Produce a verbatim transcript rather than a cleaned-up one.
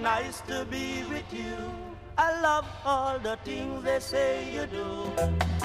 nice to be with you. I love all the things they say you do.